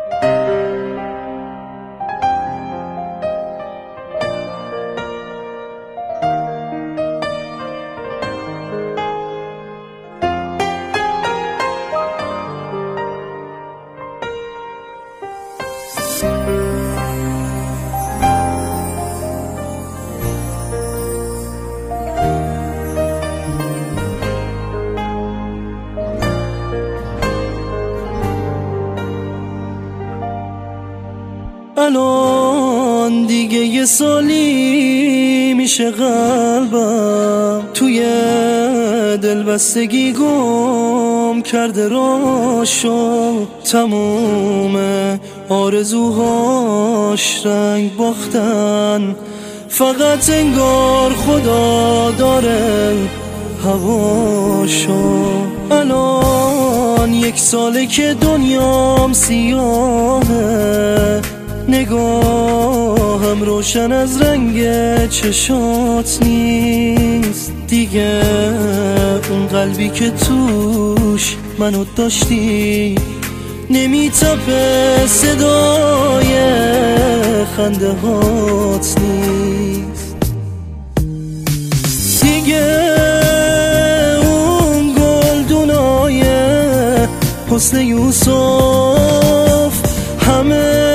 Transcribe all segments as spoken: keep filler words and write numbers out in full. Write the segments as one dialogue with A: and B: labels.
A: الان دیگه یه سالی میشه قلبم توی دلبستگی گم کرده راشو، تموم آرزوهاش رنگ باختن، فقط انگار خدا داره هواشو. الان یک ساله که دنیام سیاهه، نگاهم روشن از رنگ چشات نیست دیگه، اون قلبی که توش منو داشتی نمیتپه، صدای خنده هات نیست دیگه، اون گلدونای حسن یوسف همه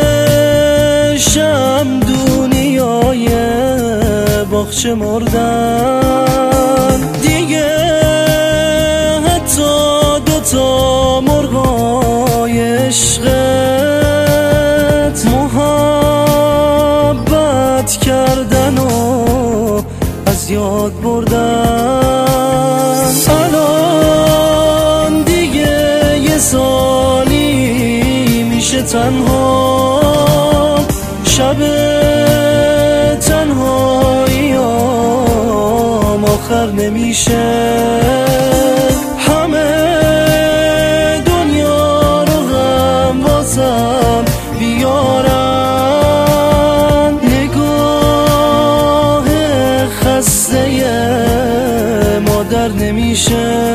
A: شم دنیای باغچه مردن دیگه، حتی دوتا مرغای عشقت محبت کردن و از یاد بردن. الان دیگه یه سالی میشه تنها، شب تنهاییام آخر نمیشه، همه دنیا رو غم واسم بیارن، نگاه خسته مادر نمیشه.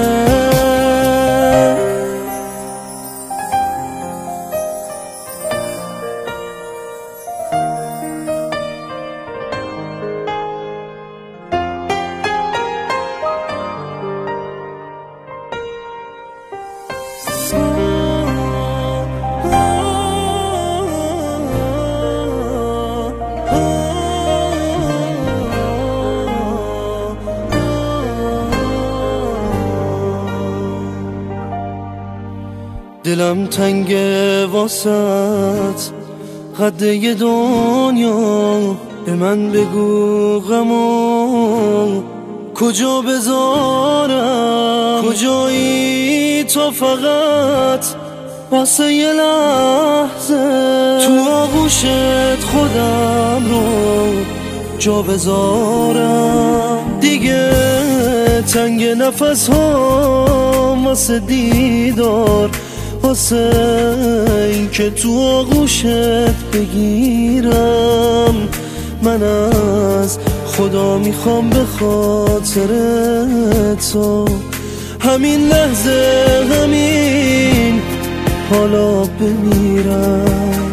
A: دلم تنگه واسط قد یه دنیا، به من بگو غمو کجا بذارم، کجایی تو فقط واسه یه لحظه تو آغوشت خودم رو جا بذارم دیگه، تنگ نفس ها واسه دیدار، واسه این که تو آغوشت بگیرم، من از خدا میخوام به خاطر تو همین لحظه همین حالا بمیرم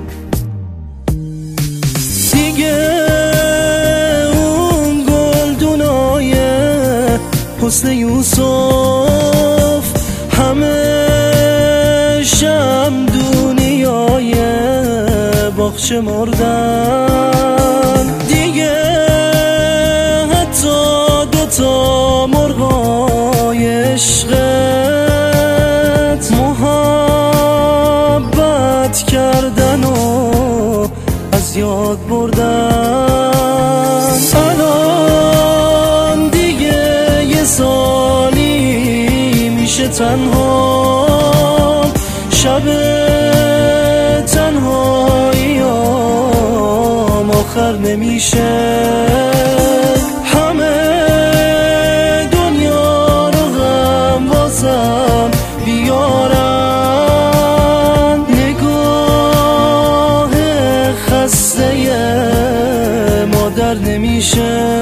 A: دیگه، اون گلدونای حسن یوسف همه شم دنیای باغچه مردن دیگه، حتی دوتا مرغای عشقت محبت کردن و از یاد بردن. الان دیگه یه سالی میشه تنها، شب تنهاییام آخر نمیشه، همه دنیا رو غم واسم بیارن، نگاه خسته مادر نمیشه.